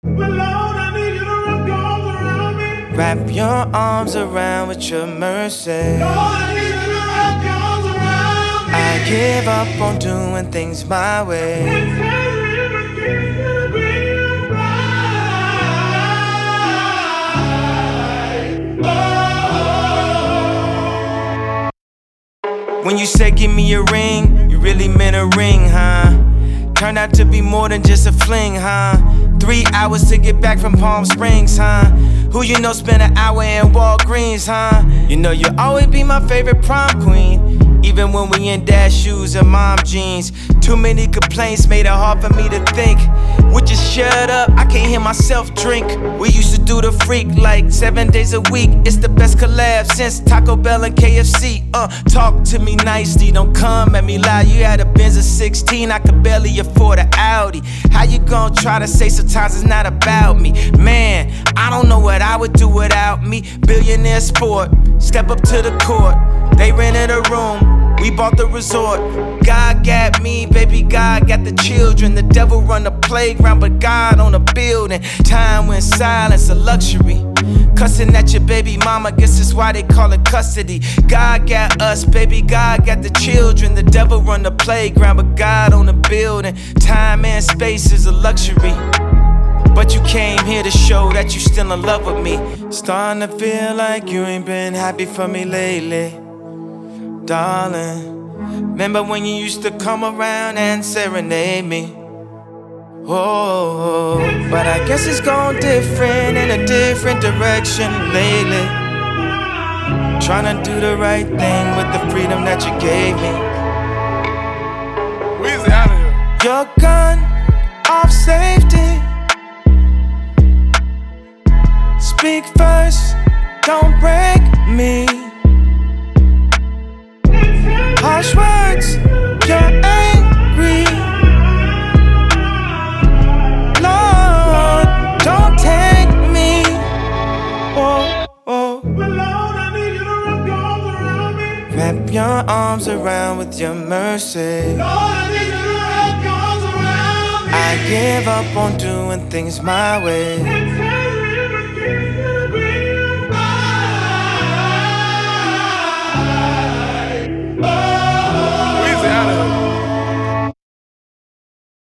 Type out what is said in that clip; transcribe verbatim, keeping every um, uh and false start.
But Lord, I need you to wrap your arms around me. Wrap your arms around with your mercy. Lord, I need you to wrap your arms around me. I give up on doing things my way. And tell me you refuse to be your bride. Oh. When you say give me a ring, you really meant a ring, huh? Turned out to be more than just a fling, huh? Three hours to get back from Palm Springs, huh? Who you know spent an hour in Walgreens, huh? You know you'll always be my favorite prom queen, even when we in dad shoes and mom jeans. Too many complaints made it hard for me to think. Would you shut up? I can't hear myself drink. We used to do the freak like seven days a week. It's the best collab since Taco Bell and K F C. Uh, talk to me nicely, don't come at me loud. You had a Benz of sixteen, I could barely afford an Audi. How you gonna try to say sometimes it's not about me? Man, I don't know what I would do without me. Billionaire sport, step up to the court. They rented a room, we bought the resort. God got me, baby, God got the children. The devil run the playground, but God on the building. Time when silence a luxury. Cussing at your baby mama, guess that's why they call it custody. God got us, baby, God got the children. The devil run the playground, but God on the building. Time and space is a luxury. But you came here to show that you still in love with me. Starting to feel like you ain't been happy for me lately, darling. Remember when you used to come around and serenade me? Oh, but I guess it's gone different in a different direction lately. Trying to do the right thing with the freedom that you gave me. Weezy out of here. Your gun off safety. Speak first, don't break me. Harsh words, you're angry. Lord, don't take me. Oh, oh. But Lord, I need you to wrap your arms around me. Wrap your arms around with your mercy. Lord, I need you to wrap your arms around me. I give up on doing things my way. And